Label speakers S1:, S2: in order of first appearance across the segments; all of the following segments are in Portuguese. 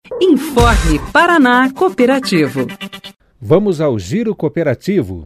S1: Informe Paraná Cooperativo.
S2: Vamos ao Giro Cooperativo.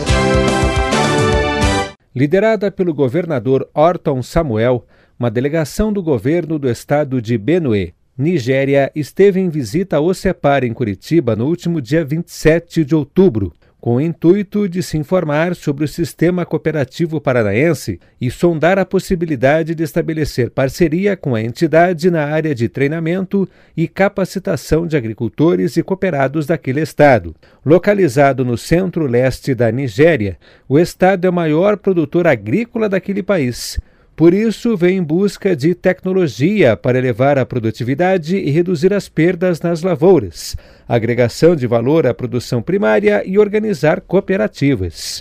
S2: Liderada pelo governador Orton Samuel, uma delegação do governo do estado de Benue, Nigéria, esteve em visita ao CEPAR em Curitiba no último dia 27 de outubro, com o intuito de se informar sobre o sistema cooperativo paranaense e sondar a possibilidade de estabelecer parceria com a entidade na área de treinamento e capacitação de agricultores e cooperados daquele estado. Localizado no centro-leste da Nigéria, o estado é o maior produtor agrícola daquele país. Por isso, vem em busca de tecnologia para elevar a produtividade e reduzir as perdas nas lavouras, agregação de valor à produção primária e organizar cooperativas.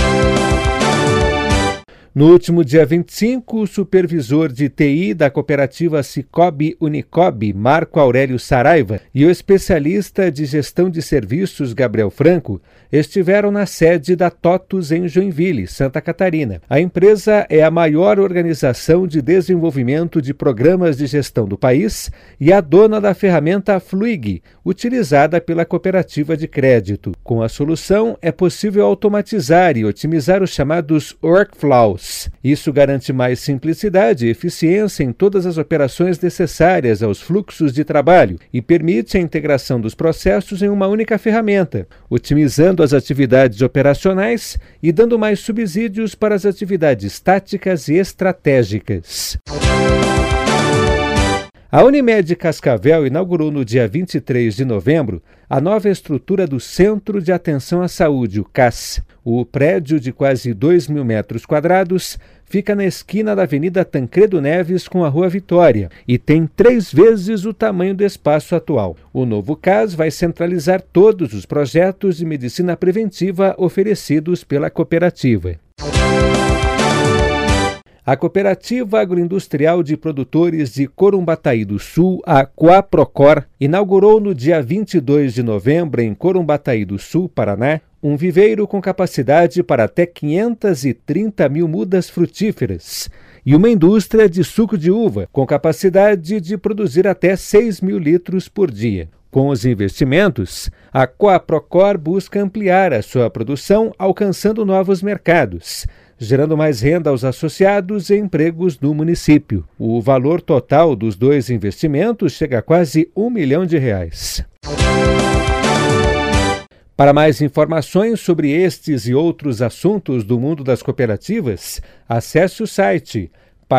S2: No último dia 25, o supervisor de TI da cooperativa Cicobi Unicobi, Marco Aurélio Saraiva, e o especialista de gestão de serviços, Gabriel Franco, estiveram na sede da TOTUS em Joinville, Santa Catarina. A empresa é a maior organização de desenvolvimento de programas de gestão do país e a dona da ferramenta Fluig, utilizada pela cooperativa de crédito. Com a solução, é possível automatizar e otimizar os chamados workflows. Isso garante mais simplicidade e eficiência em todas as operações necessárias aos fluxos de trabalho e permite a integração dos processos em uma única ferramenta, otimizando as atividades operacionais e dando mais subsídios para as atividades táticas e estratégicas. A Unimed Cascavel inaugurou no dia 23 de novembro a nova estrutura do Centro de Atenção à Saúde, o CAS. O prédio, de quase 2.000 metros quadrados, fica na esquina da Avenida Tancredo Neves com a Rua Vitória e tem 3 vezes o tamanho do espaço atual. O novo CAS vai centralizar todos os projetos de medicina preventiva oferecidos pela cooperativa. A Cooperativa Agroindustrial de Produtores de Corumbataí do Sul, a Coaprocor, inaugurou no dia 22 de novembro em Corumbataí do Sul, Paraná, um viveiro com capacidade para até 530 mil mudas frutíferas e uma indústria de suco de uva com capacidade de produzir até 6 mil litros por dia. Com os investimentos, a Coaprocor busca ampliar a sua produção, alcançando novos mercados, gerando mais renda aos associados e empregos no município. O valor total dos 2 investimentos chega a quase R$1 milhão. Para mais informações sobre estes e outros assuntos do mundo das cooperativas, acesse o site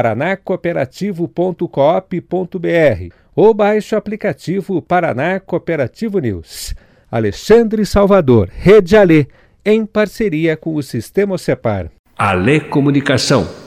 S2: paranacooperativo.coop.br ou baixe o aplicativo Paraná Cooperativo News. Alexandre Salvador, Rede Alê, em parceria com o Sistema CEPAR.
S3: Alê Comunicação.